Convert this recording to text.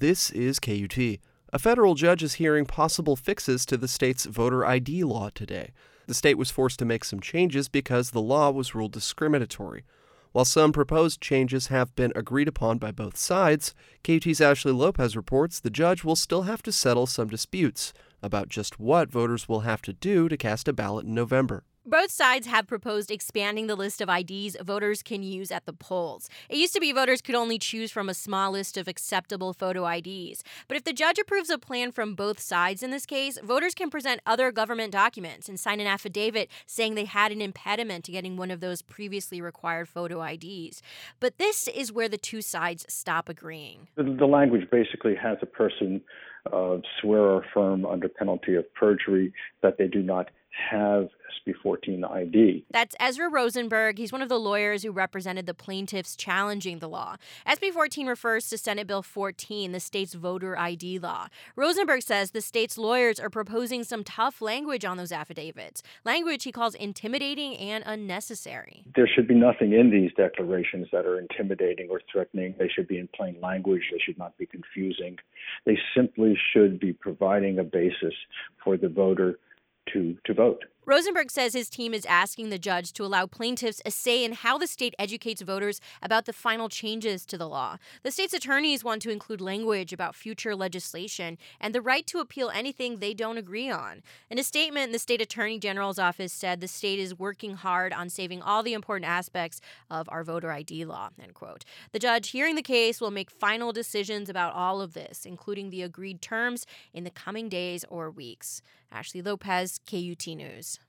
This is KUT. A federal judge is hearing possible fixes to the state's voter ID law today. The state was forced to make some changes because the law was ruled discriminatory. While some proposed changes have been agreed upon by both sides, KUT's Ashley Lopez reports the judge will still have to settle some disputes about just what voters will have to do to cast a ballot in November. Both sides have proposed expanding the list of IDs voters can use at the polls. It used to be voters could only choose from a small list of acceptable photo IDs. But if the judge approves a plan from both sides in this case, voters can present other government documents and sign an affidavit saying they had an impediment to getting one of those previously required photo IDs. But this is where the two sides stop agreeing. The language basically has a person swear or affirm under penalty of perjury that they do not have SB 14 ID. That's Ezra Rosenberg. He's one of the lawyers who represented the plaintiffs challenging the law. SB 14 refers to Senate Bill 14, the state's voter ID law. Rosenberg says the state's lawyers are proposing some tough language on those affidavits, language he calls intimidating and unnecessary. There should be nothing in these declarations that are intimidating or threatening. They should be in plain language. They should not be confusing. They simply should be providing a basis for the voter to vote. Rosenberg says his team is asking the judge to allow plaintiffs a say in how the state educates voters about the final changes to the law. The state's attorneys want to include language about future legislation and the right to appeal anything they don't agree on. In a statement, the state attorney general's office said the state is working hard on saving all the important aspects of our voter ID law, end quote. The judge hearing the case will make final decisions about all of this, including the agreed terms, in the coming days or weeks. Ashley Lopez, KUT News.